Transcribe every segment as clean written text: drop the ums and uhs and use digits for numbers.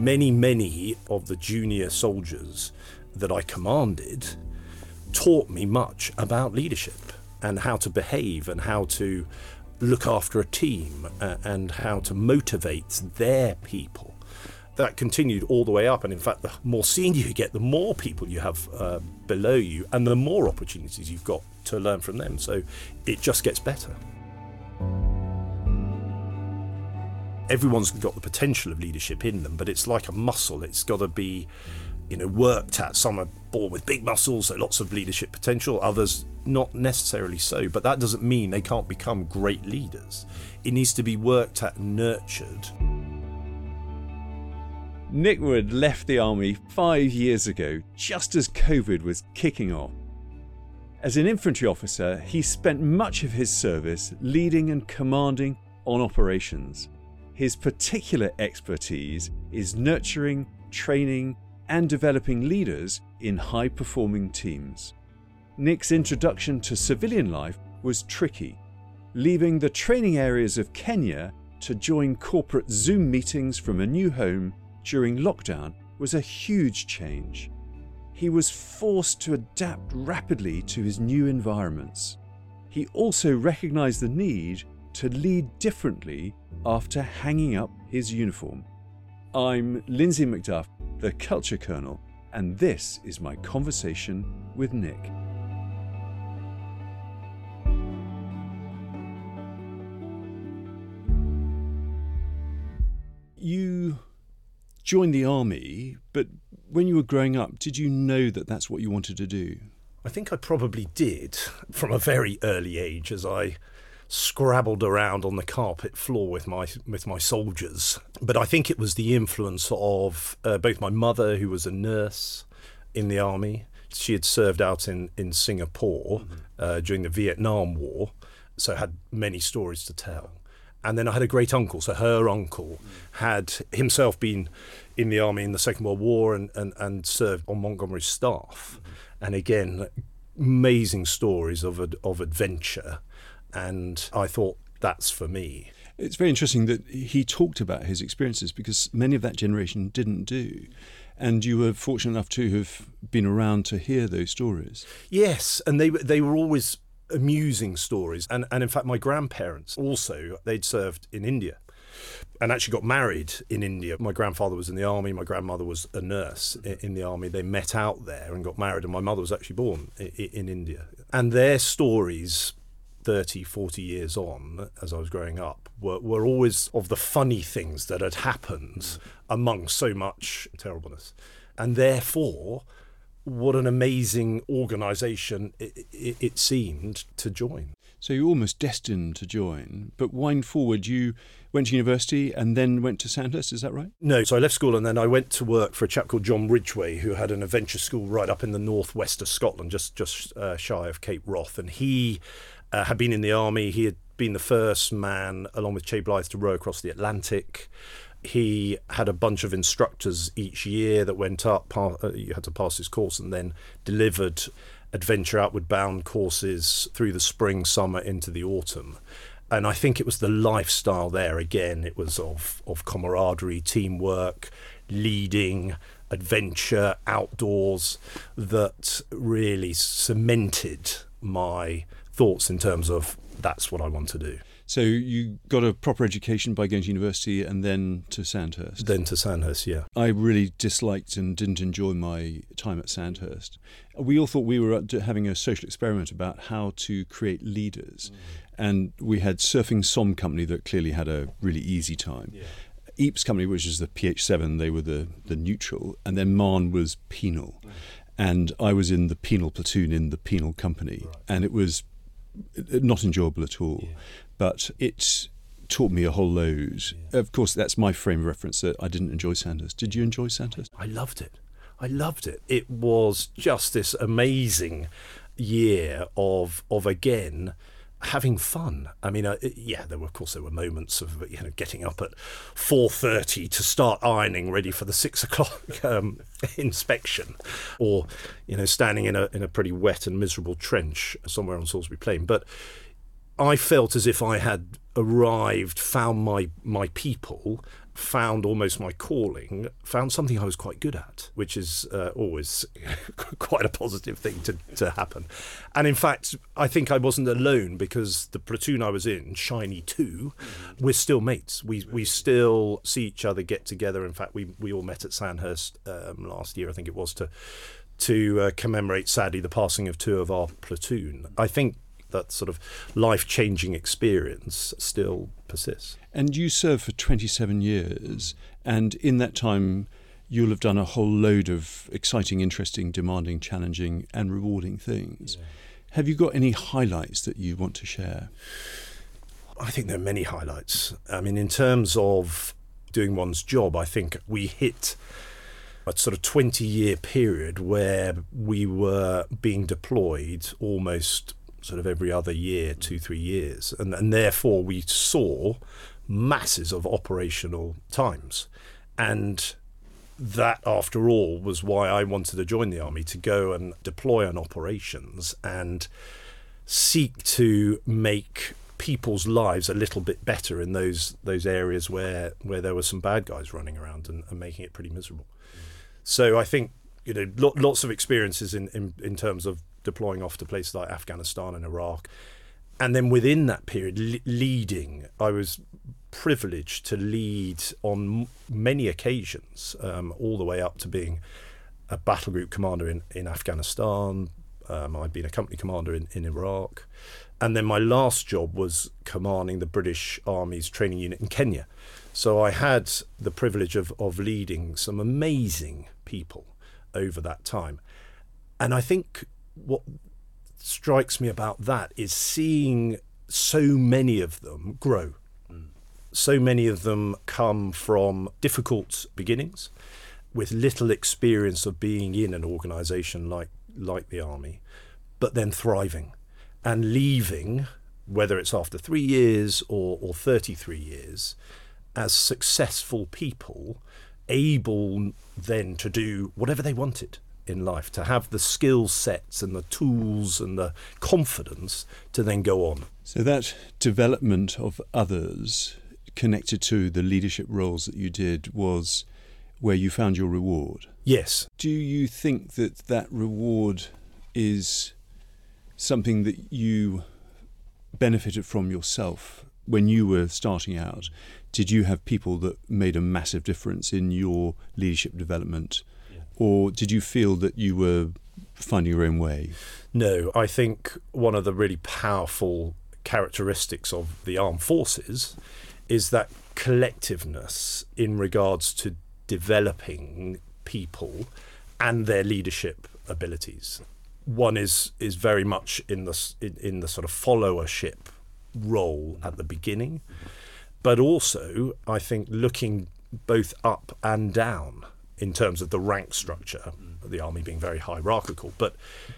Many of the junior soldiers that I commanded taught me much about leadership and how to behave and how to look after a team and how to motivate their people. That continued all the way up, and in fact, the more senior you get, the more people you have below you, and the more opportunities you've got to learn from them. So it just gets better. Everyone's got the potential of leadership in them, but it's like a muscle. It's got to be, worked at. Some are born with big muscles, so lots of leadership potential. Others not necessarily so, but that doesn't mean they can't become great leaders. It needs to be worked at and nurtured. Nick Wood left the army 5 years ago, just as COVID was kicking off. As an infantry officer, he spent much of his service leading and commanding on operations. His particular expertise is nurturing, training, and developing leaders in high-performing teams. Nick's introduction to civilian life was tricky, leaving the training areas of Kenya to join corporate Zoom meetings from a new home during lockdown was a huge change. He was forced to adapt rapidly to his new environments. He also recognized the need to lead differently after hanging up his uniform. I'm Lindsay McDuff, the Culture Colonel, and this is my conversation with Nick. You joined the army, but when you were growing up, did you know that that's what you wanted to do? I think I probably did from a very early age, as I scrabbled around on the carpet floor with my soldiers. But I think it was the influence of both my mother, who was a nurse in the army. She had served out in Singapore during the Vietnam War, so had many stories to tell. And then I had a great uncle, so her uncle had himself been in the army in the Second World War and served on Montgomery's staff. And again, amazing stories of adventure. And I thought, that's for me. It's very interesting that he talked about his experiences, because many of that generation didn't do. And you were fortunate enough to have been around to hear those stories. Yes, and they were always amusing stories. And in fact, my grandparents also, they'd served in India and actually got married in India. My grandfather was in the army, my grandmother was a nurse in the army. They met out there and got married, and my mother was actually born in India. And their stories 30, 40 years on, as I was growing up, were always of the funny things that had happened among so much terribleness. And therefore, what an amazing organisation it seemed to join. So you're almost destined to join, but wind forward, you went to university and then went to Sandhurst, is that right? No, so I left school and then I went to work for a chap called John Ridgway, who had an adventure school right up in the northwest of Scotland, just shy of Cape Wrath. And he had been in the army. He had been the first man, along with Che Blythe, to row across the Atlantic. He had a bunch of instructors each year that went up. You had to pass his course, and then delivered adventure outward bound courses through the spring, summer, into the autumn. And I think it was the lifestyle there, again, it was of camaraderie, teamwork, leading, adventure, outdoors, that really cemented my thoughts in terms of that's what I want to do. So you got a proper education by going to university and then to Sandhurst? Then to Sandhurst, yeah. I really disliked and didn't enjoy my time at Sandhurst. We all thought we were having a social experiment about how to create leaders. And we had Surfing Somme Company that clearly had a really easy time. Yeah. Ypres Company, which is the PH7, they were the neutral. And then Marne was penal. Right. And I was in the penal platoon in the penal company. Right. And it was not enjoyable at all. Yeah. But it taught me a whole load. Yeah. Of course, that's my frame of reference, that I didn't enjoy Sandhurst. Did you enjoy Sandhurst? I loved it. It was just this amazing year of again, having fun. I mean, there were moments of getting up at 4:30 to start ironing, ready for the 6 o'clock inspection, or standing in a pretty wet and miserable trench somewhere on Salisbury Plain. But I felt as if I had arrived, found my people, found almost my calling, found something I was quite good at, which is always quite a positive thing to happen. And in fact, I think I wasn't alone, because the platoon I was in, Shiny 2, we're still mates. We still see each other, get together. In fact, we all met at Sandhurst last year, I think it was, to commemorate, sadly, the passing of 2 of our platoon. I think that sort of life-changing experience still persists. And you served for 27 years, and in that time you'll have done a whole load of exciting, interesting, demanding, challenging and rewarding things. Yeah. Have you got any highlights that you want to share? I think there are many highlights. I mean, in terms of doing one's job, I think we hit a sort of 20-year period where we were being deployed almost sort of every other year, 2-3 years. And therefore we saw masses of operational times. And that, after all, was why I wanted to join the army, to go and deploy on operations and seek to make people's lives a little bit better in those areas where there were some bad guys running around and making it pretty miserable. So I think, lots of experiences in terms of deploying off to places like Afghanistan and Iraq. And then within that period, leading, I was privileged to lead on many occasions, all the way up to being a battle group commander in Afghanistan. I'd been a company commander in Iraq. And then my last job was commanding the British Army's training unit in Kenya. So I had the privilege of leading some amazing people over that time. And I think what strikes me about that is seeing so many of them grow. So many of them come from difficult beginnings with little experience of being in an organisation like the army, but then thriving and leaving, whether it's after 3 years or 33 years, as successful people, able then to do whatever they wanted in life, to have the skill sets and the tools and the confidence to then go on. So that development of others connected to the leadership roles that you did was where you found your reward? Yes. Do you think that reward is something that you benefited from yourself when you were starting out? Did you have people that made a massive difference in your leadership development? Or did you feel that you were finding your own way? No, I think one of the really powerful characteristics of the armed forces is that collectiveness in regards to developing people and their leadership abilities. One is very much in the sort of followership role at the beginning, but also I think looking both up and down in terms of the rank structure, the army being very hierarchical, but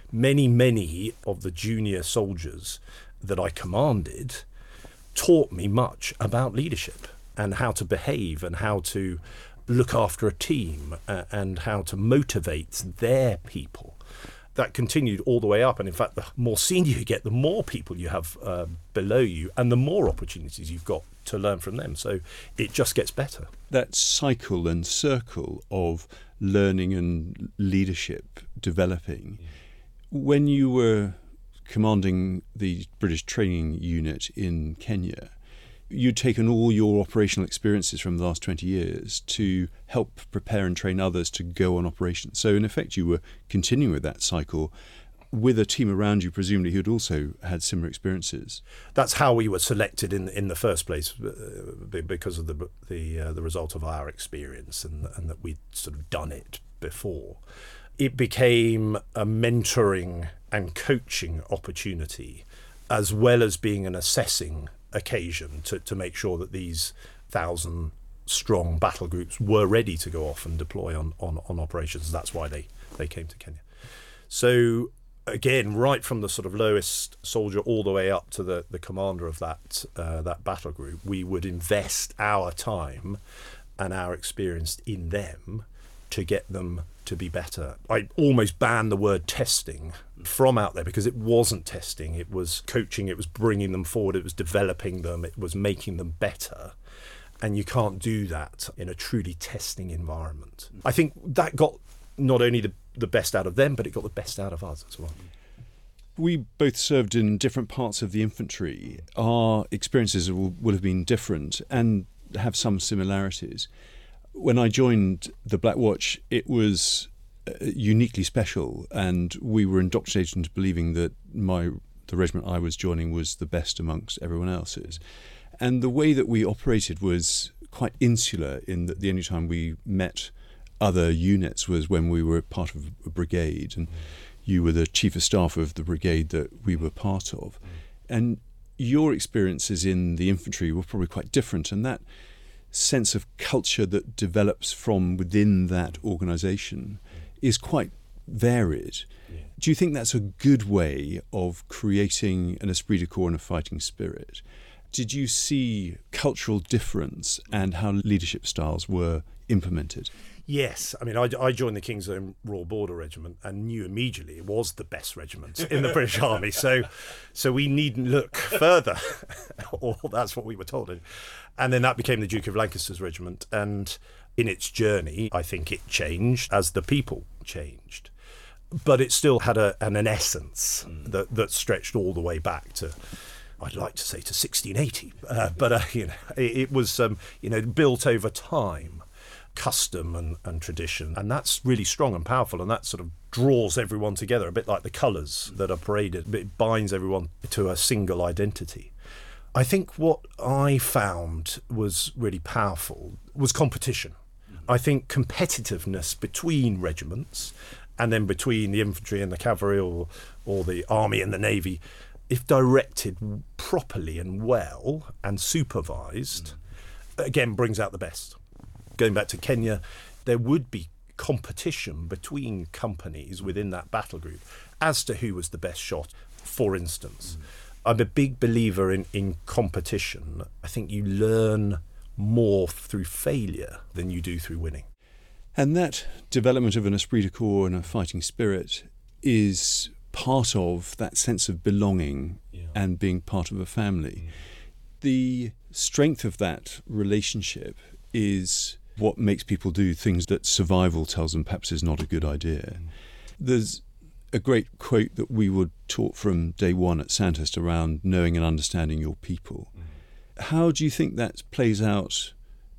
many of the junior soldiers that I commanded taught me much about leadership and how to behave and how to look after a team and how to motivate their people. That continued all the way up, and in fact the more senior you get, the more people you have below you and the more opportunities you've got to learn from them. So it just gets better. That cycle and circle of learning and leadership developing. When you were commanding the British training unit in Kenya, you'd taken all your operational experiences from the last 20 years to help prepare and train others to go on operations. So in effect, you were continuing with that cycle with a team around you, presumably, who'd also had similar experiences. That's how we were selected in the first place, because of the result of our experience and that we'd sort of done it before. It became a mentoring and coaching opportunity, as well as being an assessing occasion to make sure that these 1,000-strong battle groups were ready to go off and deploy on operations. That's why they came to Kenya. So again, right from the sort of lowest soldier all the way up to the commander of that battle group, we would invest our time and our experience in them to get them to be better. I almost banned the word testing from out there because it wasn't testing. It was coaching, it was bringing them forward, it was developing them, it was making them better. And you can't do that in a truly testing environment. I think that got not only the best out of them, but it got the best out of us as well. We both served in different parts of the infantry. Our experiences will have been different and have some similarities. When I joined the Black Watch, it was uniquely special, and we were indoctrinated into believing that the regiment I was joining was the best amongst everyone else's. And the way that we operated was quite insular, in that the only time we met other units was when we were part of a brigade, and you were the chief of staff of the brigade that we were part of. And your experiences in the infantry were probably quite different, and that sense of culture that develops from within that organisation is quite varied. Yeah. Do you think that's a good way of creating an esprit de corps and a fighting spirit? Did you see cultural difference and how leadership styles were implemented? Yes. I mean, I joined the King's Own Royal Border Regiment and knew immediately it was the best regiment in the British Army. So we needn't look further, or that's what we were told. And then that became the Duke of Lancaster's regiment. And in its journey, I think it changed as the people changed. But it still had an essence that stretched all the way back to, I'd like to say, to 1680. It was built over time. Custom and tradition, and that's really strong and powerful, and that sort of draws everyone together, a bit like the colours that are paraded. It binds everyone to a single identity. I think what I found was really powerful was competition. I think competitiveness between regiments, and then between the infantry and the cavalry, or the army and the navy, if directed properly and well and supervised, again brings out the best. Going back to Kenya, there would be competition between companies within that battle group as to who was the best shot, for instance. I'm a big believer in competition. I think you learn more through failure than you do through winning. And that development of an esprit de corps and a fighting spirit is part of that sense of belonging and being part of a family. The strength of that relationship is what makes people do things that survival tells them perhaps is not a good idea. There's a great quote that we were taught from day one at Sandhurst around knowing and understanding your people. How do you think that plays out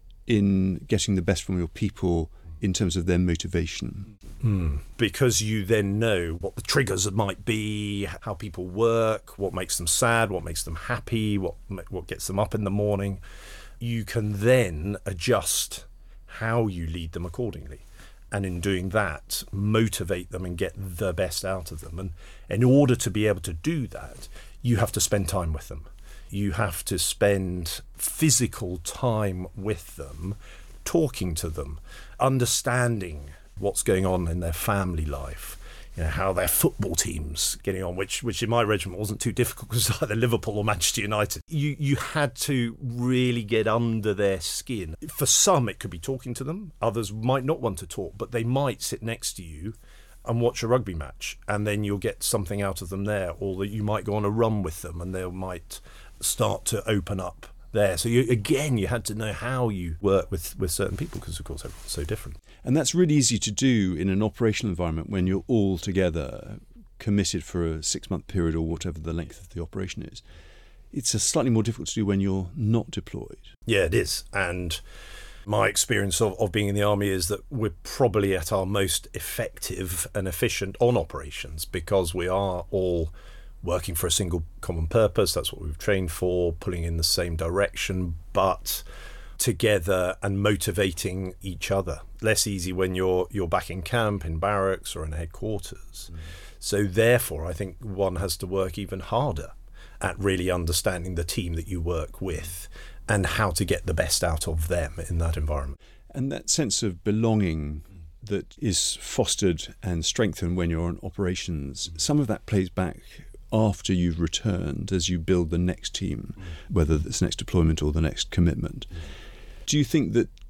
in getting the best from your people in terms of their motivation? Because you then know what the triggers might be, how people work, what makes them sad, what makes them happy, what gets them up in the morning. You can then adjust how you lead them accordingly. And in doing that, motivate them and get the best out of them. And in order to be able to do that, you have to spend time with them. You have to spend physical time with them, talking to them, understanding what's going on in their family life, how their football team's getting on, which in my regiment wasn't too difficult because it's either Liverpool or Manchester United. You had to really get under their skin. For some, it could be talking to them. Others might not want to talk, but they might sit next to you and watch a rugby match, and then you'll get something out of them there, or that you might go on a run with them and they might start to open up there. So you had to know how you work with certain people, because of course everyone's so different. And that's really easy to do in an operational environment when you're all together, committed for a 6-month period or whatever the length of the operation is. It's slightly more difficult to do when you're not deployed. Yeah, it is. And my experience of being in the army is that we're probably at our most effective and efficient on operations, because we are all working for a single common purpose. That's what we've trained for, pulling in the same direction, but together and motivating each other. Less easy when you're back in camp, in barracks or in headquarters. So therefore, I think one has to work even harder at really understanding the team that you work with and how to get the best out of them in that environment. And that sense of belonging that is fostered and strengthened when you're on operations, some of that plays back after you've returned as you build the next team, whether it's next deployment or the next commitment. Do you think that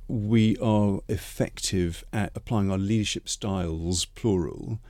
we are effective at applying our leadership styles, plural,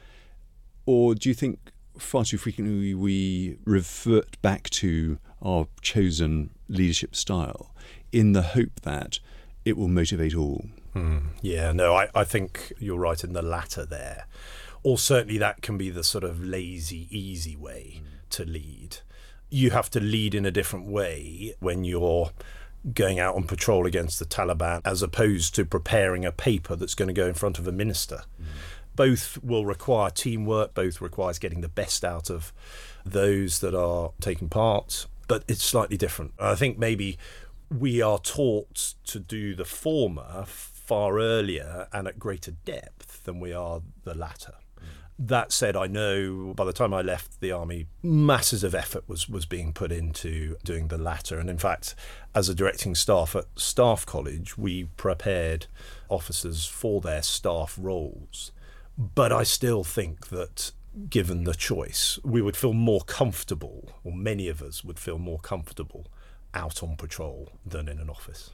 or do you think far too frequently we revert back to our chosen leadership style in the hope that it will motivate all? Yeah, no, I think you're right in the latter there. Or certainly that can be the sort of lazy, easy way to lead. You have to lead in a different way when you're going out on patrol against the Taliban as opposed to preparing a paper that's going to go in front of a minister. Both will require teamwork, both requires getting the best out of those that are taking part, but it's slightly different. I think maybe we are taught to do the former far earlier and at greater depth than we are the latter. That said, I know by the time I left the army, masses of effort was being put into doing the latter. And in fact, as a directing staff at Staff College, we prepared officers for their staff roles. But I still think that given the choice, we would feel more comfortable, or many of us would feel more comfortable out on patrol than in an office.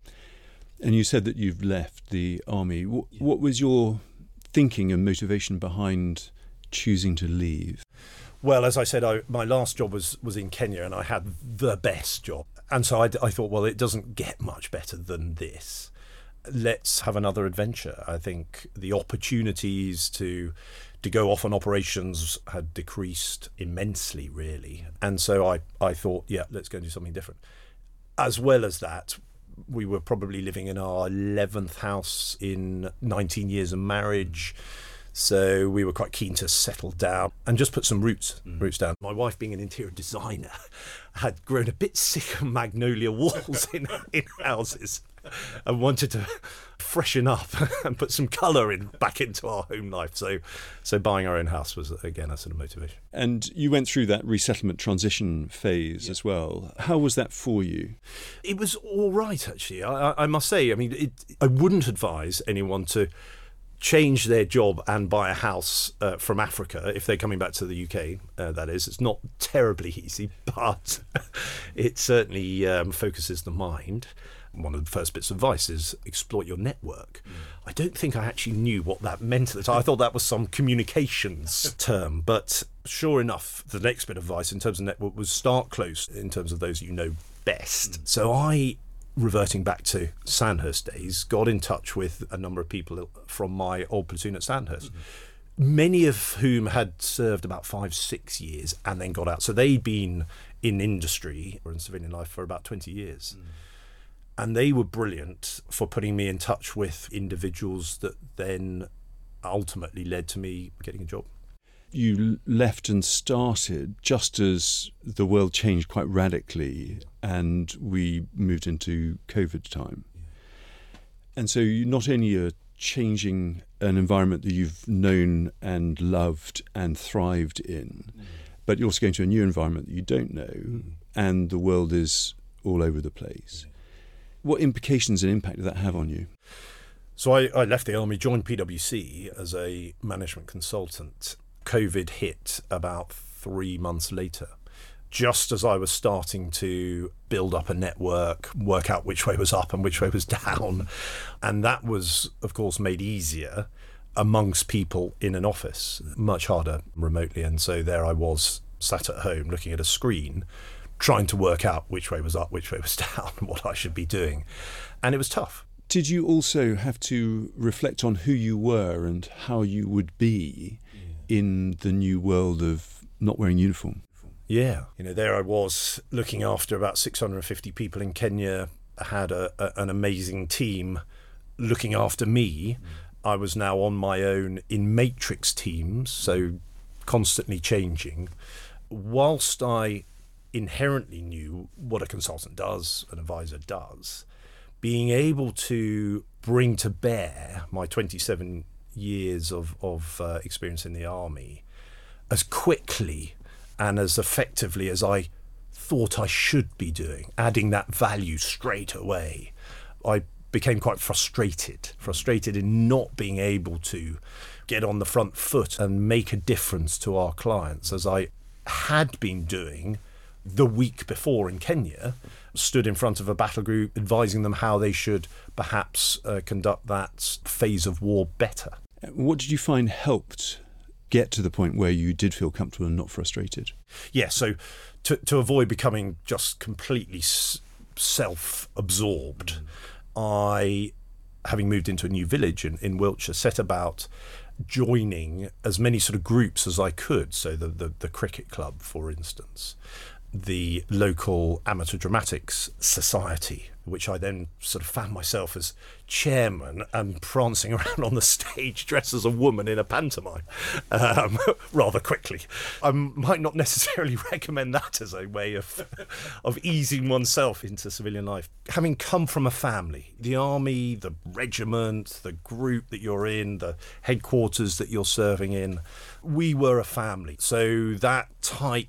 And you said that you've left the army. What was your thinking and motivation behind choosing to leave? Well, as I said, my last job was in Kenya, and I had the best job. And so I thought, well, it doesn't get much better than this. Let's have another adventure. I think the opportunities to go off on operations had decreased immensely, really. And so I thought, yeah, let's go and do something different. As well as that, we were probably living in our 11th house in 19 years of marriage. So we were quite keen to settle down and just put some roots down. My wife, being an interior designer, had grown a bit sick of magnolia walls in houses and wanted to freshen up and put some colour back into our home life. So buying our own house was, again, a sort of motivation. And you went through that resettlement transition phase as well. How was that for you? It was all right, actually. I must say, I mean, I wouldn't advise anyone to change their job and buy a house from Africa if they're coming back to the UK. That is, it's not terribly easy, but it certainly focuses the mind. One of the first bits of advice is exploit your network. I don't think I actually knew what that meant at the time. I thought that was some communications term, but sure enough, the next bit of advice in terms of network was start close in terms of those you know best. So I, reverting back to Sandhurst days, got in touch with a number of people from my old platoon at Sandhurst, many of whom had served about 5-6 years and then got out. So they'd been in industry or in civilian life for about 20 years. And they were brilliant for putting me in touch with individuals that then ultimately led to me getting a job. You left and started just as the world changed quite radically and we moved into COVID time. And so you not only are changing an environment that you've known and loved and thrived in, but you're also going to a new environment that you don't know, and the world is all over the place. What implications and impact did that have on you? So I left the army, joined PwC as a management consultant. COVID hit about 3 months later, just as I was starting to build up a network, work out which way was up and which way was down. And that was, of course, made easier amongst people in an office, much harder remotely. And so there I was, sat at home looking at a screen, trying to work out which way was up, which way was down, what I should be doing. And it was tough. Did you also have to reflect on who you were and how you would be in the new world of not wearing uniform? Yeah. There I was looking after about 650 people in Kenya. I had an amazing team looking after me. I was now on my own in matrix teams, so constantly changing. Whilst I inherently knew what a consultant does, an advisor does, being able to bring to bear my 27 years of experience in the army as quickly and as effectively as I thought I should be doing, adding that value straight away, I became quite frustrated in not being able to get on the front foot and make a difference to our clients as I had been doing the week before in Kenya, stood in front of a battle group, advising them how they should perhaps conduct that phase of war better. What did you find helped get to the point where you did feel comfortable and not frustrated? Yeah, so to avoid becoming just completely self-absorbed, I, having moved into a new village in Wiltshire, set about joining as many sort of groups as I could. So the cricket club, for instance, the local amateur dramatics society, which I then sort of found myself as chairman and prancing around on the stage dressed as a woman in a pantomime rather quickly. I might not necessarily recommend that as a way of easing oneself into civilian life. Having come from a family, the army, the regiment, the group that you're in, the headquarters that you're serving in, we were a family. So that tight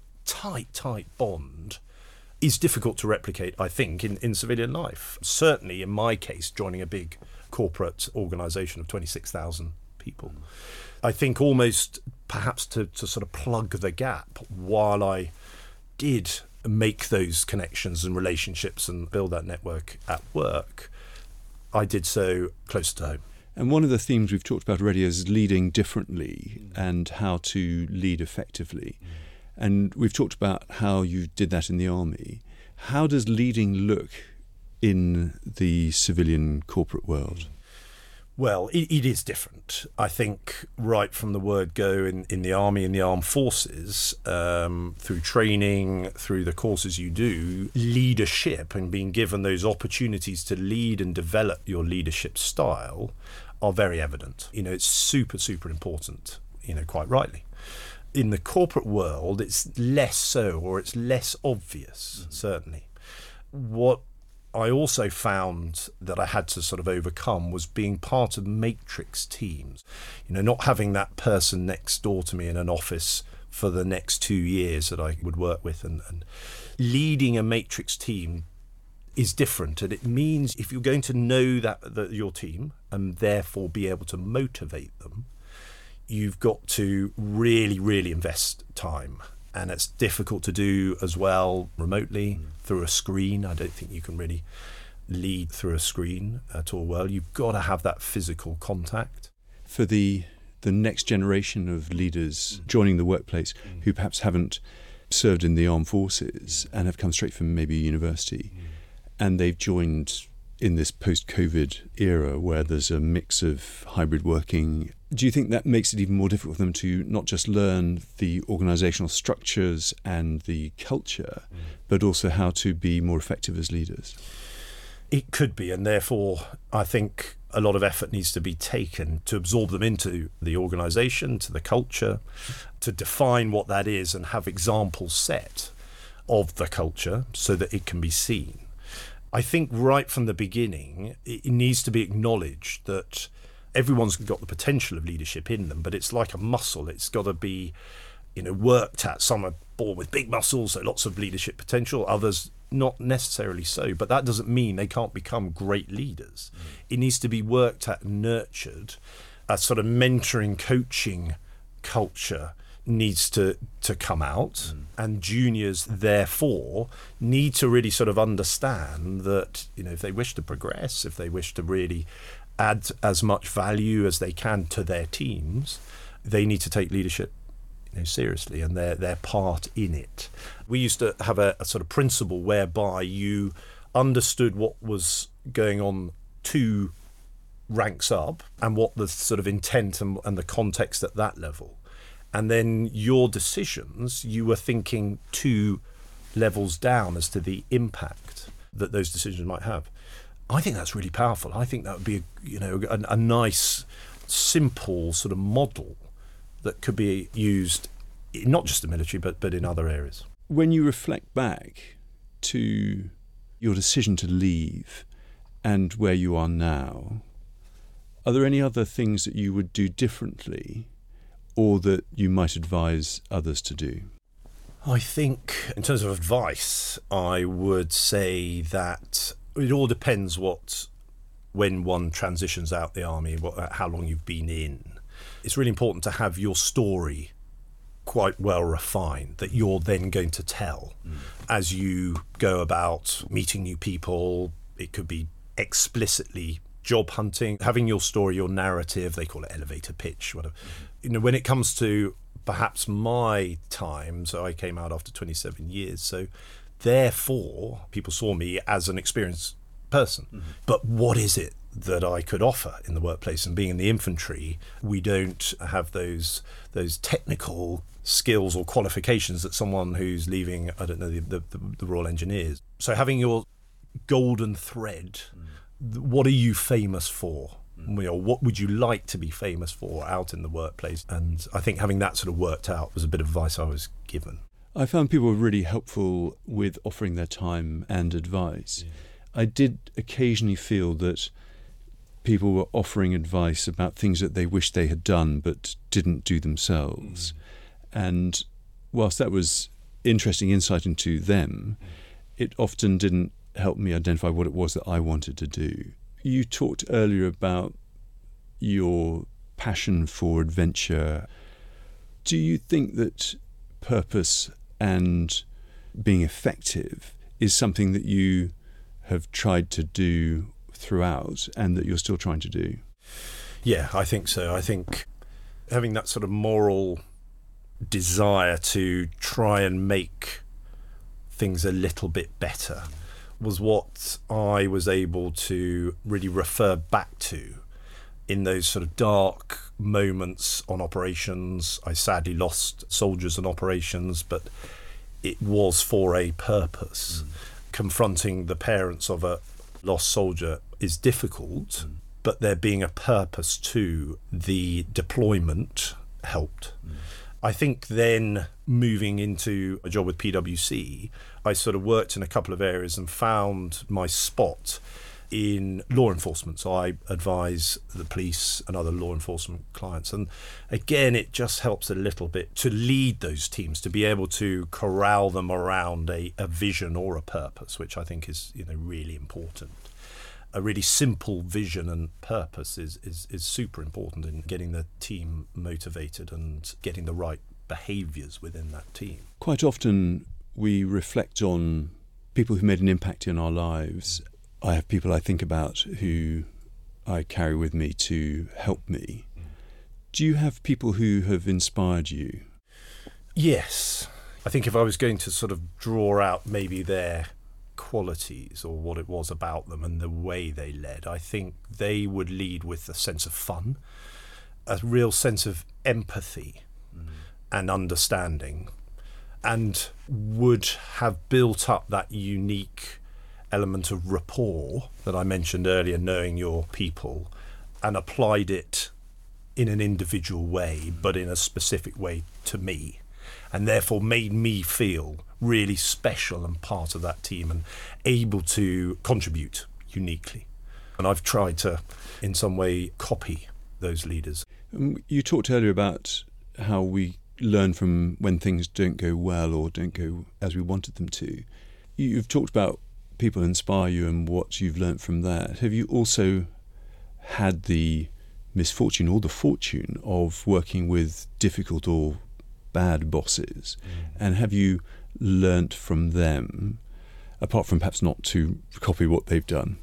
bond is difficult to replicate, I think, in civilian life. Certainly, in my case, joining a big corporate organisation of 26,000 people. I think almost perhaps to sort of plug the gap while I did make those connections and relationships and build that network at work, I did so close to home. And one of the themes we've talked about already is leading differently and how to lead effectively. And we've talked about how you did that in the army. How does leading look in the civilian corporate world? Well, it is different. I think right from the word go in the army, in the armed forces, through training, through the courses you do, leadership and being given those opportunities to lead and develop your leadership style are very evident. It's super, super important, quite rightly. In the corporate world, it's less so, or it's less obvious, certainly. What I also found that I had to sort of overcome was being part of matrix teams. Not having that person next door to me in an office for the next 2 years that I would work with. And leading a matrix team is different. And it means if you're going to know that your team and therefore be able to motivate them, you've got to really, really invest time. And it's difficult to do as well remotely through a screen. I don't think you can really lead through a screen at all well. You've got to have that physical contact. For the next generation of leaders joining the workplace who perhaps haven't served in the armed forces and have come straight from maybe university, and they've joined in this post-COVID era where there's a mix of hybrid working, do you think that makes it even more difficult for them to not just learn the organisational structures and the culture, but also how to be more effective as leaders? It could be, and therefore I think a lot of effort needs to be taken to absorb them into the organisation, to the culture, to define what that is and have examples set of the culture so that it can be seen. I think right from the beginning, it needs to be acknowledged that everyone's got the potential of leadership in them, but it's like a muscle. It's got to be, worked at. Some are born with big muscles, so lots of leadership potential. Others not necessarily so, but that doesn't mean they can't become great leaders. It needs to be worked at and nurtured. A sort of mentoring, coaching culture needs to come out, and juniors therefore need to really sort of understand that if they wish to progress, if they wish to really add as much value as they can to their teams, they need to take leadership seriously and their part in it. We used to have a sort of principle whereby you understood what was going on 2 ranks up and what the sort of intent and the context at that level. And then your decisions, you were thinking 2 levels down as to the impact that those decisions might have. I think that's really powerful. I think that would be a nice, simple sort of model that could be used not just in the military, but in other areas. When you reflect back to your decision to leave and where you are now, are there any other things that you would do differently or that you might advise others to do? I think in terms of advice, I would say that it all depends when one transitions out the army, how long you've been in. It's really important to have your story quite well refined that you're then going to tell as you go about meeting new people. It could be explicitly job hunting, having your story, your narrative, they call it elevator pitch, whatever. When it comes to perhaps my time, so I came out after 27 years, so therefore people saw me as an experienced person. But what is it that I could offer in the workplace? And being in the infantry, we don't have those technical skills or qualifications that someone who's leaving, I don't know, the Royal Engineers. So having your golden thread, what are you famous for? What would you like to be famous for out in the workplace? And I think having that sort of worked out was a bit of advice I was given. I found people were really helpful with offering their time and advice. I did occasionally feel that people were offering advice about things that they wished they had done but didn't do themselves. And whilst that was interesting insight into them, it often didn't help me identify what it was that I wanted to do. You talked earlier about your passion for adventure. Do you think that purpose and being effective is something that you have tried to do throughout and that you're still trying to do? Yeah, I think so. I think having that sort of moral desire to try and make things a little bit better was what I was able to really refer back to in those sort of dark moments on operations. I sadly lost soldiers on operations, but it was for a purpose. Confronting the parents of a lost soldier is difficult, but there being a purpose to the deployment helped. I think then moving into a job with PwC, I sort of worked in a couple of areas and found my spot in law enforcement. So I advise the police and other law enforcement clients. And again, it just helps a little bit to lead those teams, to be able to corral them around a vision or a purpose, which I think is really important. A really simple vision and purpose is super important in getting the team motivated and getting the right behaviours within that team. Quite often we reflect on people who made an impact in our lives. I have people I think about who I carry with me to help me. Do you have people who have inspired you? Yes. I think if I was going to sort of draw out maybe their qualities or what it was about them and the way they led, I think they would lead with a sense of fun, a real sense of empathy and understanding, and would have built up that unique element of rapport that I mentioned earlier, knowing your people, and applied it in an individual way, but in a specific way to me, and therefore made me feel really special and part of that team and able to contribute uniquely. And I've tried to, in some way, copy those leaders. You talked earlier about how we learn from when things don't go well or don't go as we wanted them to. You've talked about people inspire you and what you've learnt from that. Have you also had the misfortune or the fortune of working with difficult or bad bosses? And have you learnt from them, apart from perhaps not to copy what they've done?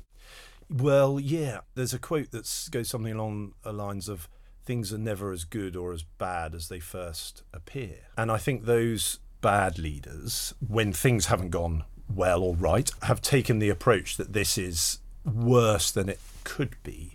Well, yeah, there's a quote that goes something along the lines of, things are never as good or as bad as they first appear. And I think those bad leaders, when things haven't gone well or right, have taken the approach that this is worse than it could be,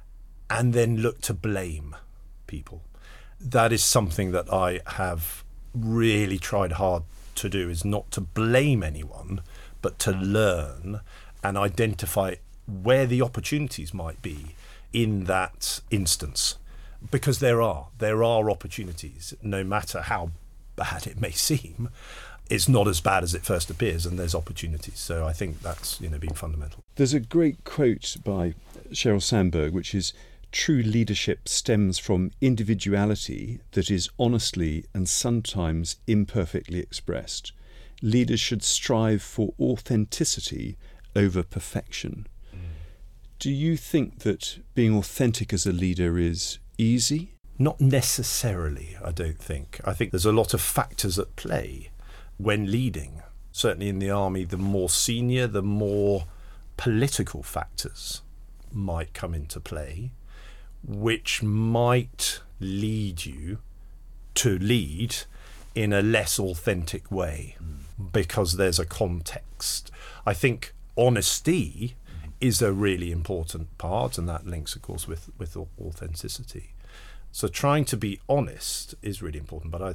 and then look to blame people. That is something that I have really tried hard to do, is not to blame anyone, but to learn and identify where the opportunities might be in that instance. Because there are opportunities, no matter how bad it may seem. It's not as bad as it first appears, and there's opportunities. So I think that's been fundamental. There's a great quote by Sheryl Sandberg, which is, "True leadership stems from individuality that is honestly and sometimes imperfectly expressed. Leaders should strive for authenticity over perfection." Do you think that being authentic as a leader is easy? Not necessarily, I don't think. I think there's a lot of factors at play when leading. Certainly in the army, the more senior, the more political factors might come into play, which might lead you to lead in a less authentic way because there's a context. I think honesty is a really important part, and that links, of course, with authenticity. So trying to be honest is really important, but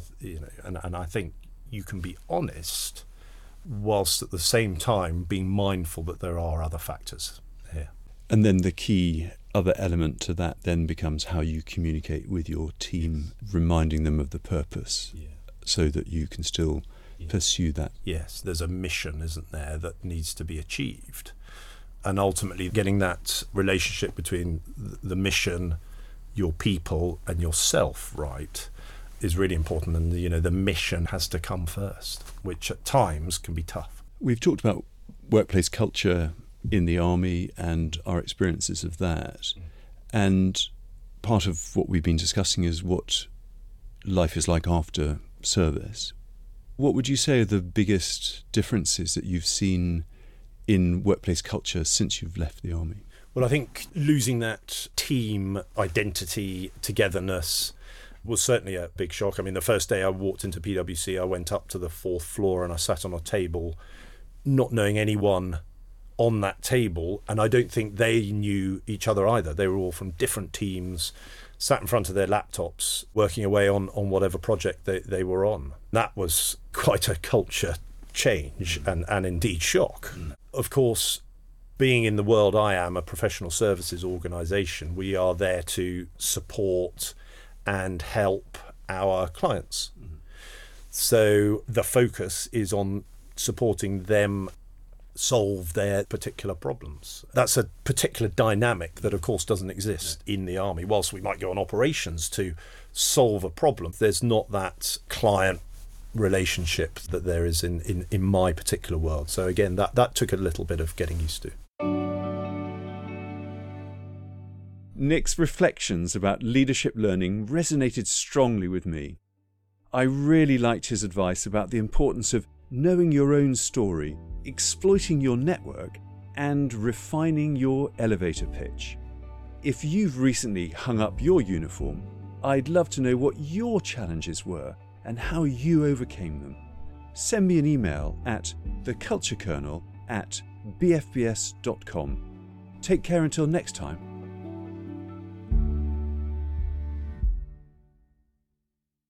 I think you can be honest whilst at the same time being mindful that there are other factors here. And then the key other element to that then becomes how you communicate with your team, reminding them of the purpose, so that you can still pursue that. Yes, there's a mission, isn't there, that needs to be achieved. And ultimately getting that relationship between the mission, your people and yourself right is really important. And the mission has to come first, which at times can be tough. We've talked about workplace culture in the army and our experiences of that. And part of what we've been discussing is what life is like after service. What would you say are the biggest differences that you've seen in workplace culture since you've left the army? Well, I think losing that team identity, togetherness, was certainly a big shock. I mean, the first day I walked into PwC, I went up to the 4th floor and I sat on a table, not knowing anyone on that table, and I don't think they knew each other either. They were all from different teams, sat in front of their laptops, working away on whatever project they were on. That was quite a culture change and indeed shock. Of course, being in the world I am, a professional services organisation, we are there to support and help our clients. So the focus is on supporting them solve their particular problems. That's a particular dynamic that, of course, doesn't exist in the army. Whilst we might go on operations to solve a problem, there's not that client relationship that there is in my particular world. So again, that took a little bit of getting used to. Nick's reflections about leadership learning resonated strongly with me. I really liked his advice about the importance of knowing your own story, exploiting your network, and refining your elevator pitch. If you've recently hung up your uniform, I'd love to know what your challenges were and how you overcame them. Send me an email at theculturekernel@bfbs.com. Take care until next time.